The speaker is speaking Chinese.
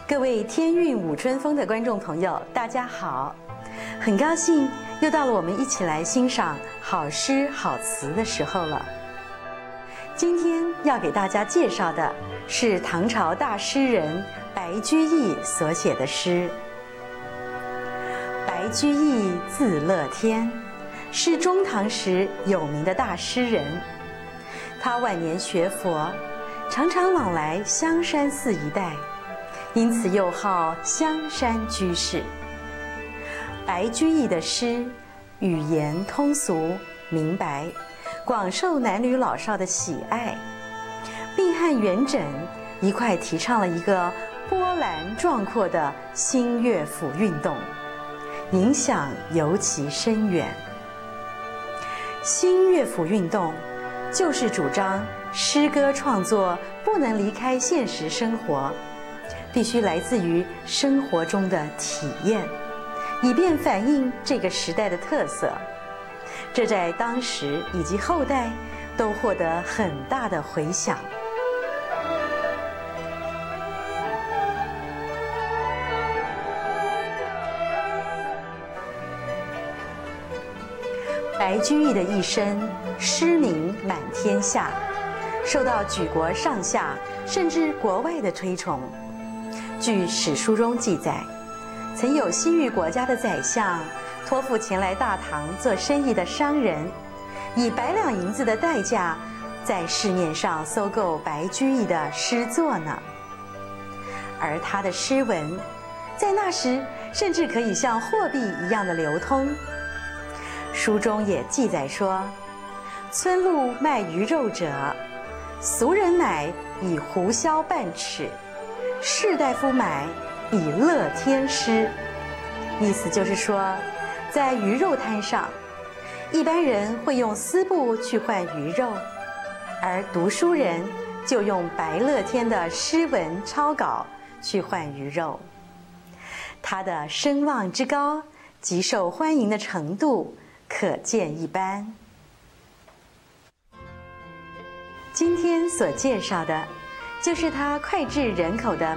各位天韵舞春风的观众朋友，大家好！很高兴又到了我们一起来欣赏好诗好词的时候了。今天要给大家介绍的是唐朝大诗人白居易所写的诗。白居易字乐天，是中唐时有名的大诗人。他晚年学佛，常常往来香山寺一带，因此又号香山居士。白居易的诗语言通俗明白，广受男女老少的喜爱，并和元稹一块提倡了一个波澜壮阔的新乐府运动，影响尤其深远。新乐府运动就是主张诗歌创作不能离开现实生活，必须来自于生活中的体验，以便反映这个时代的特色。这在当时以及后代都获得很大的回响。白居易的一生诗名满天下，受到举国上下甚至国外的推崇。据史书中记载，曾有西域国家的宰相托付前来大唐做生意的商人，以100两银子的代价，在市面上搜购白居易的诗作呢。而他的诗文，在那时甚至可以像货币一样的流通。书中也记载说，村路卖鱼肉者，俗人买以胡销半尺，士大夫买以乐天诗。意思就是说，在鱼肉摊上，一般人会用丝布去换鱼肉，而读书人就用白乐天的诗文抄稿去换鱼肉。他的声望之高及受欢迎的程度可见一斑。今天所介绍的，就是他脍炙人口的